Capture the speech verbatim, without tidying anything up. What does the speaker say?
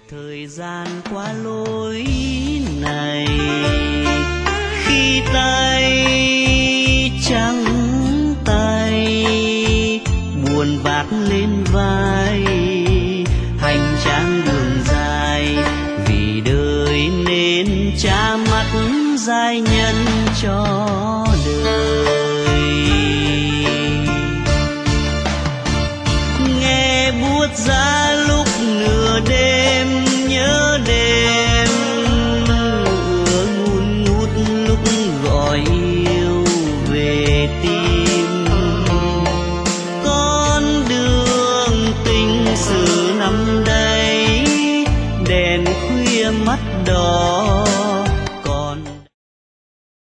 thời gian qua lối này, khi tay trắng tay buồn vác lên vai, hành trang đường dài vì đời nên cha mắt giai nhân cho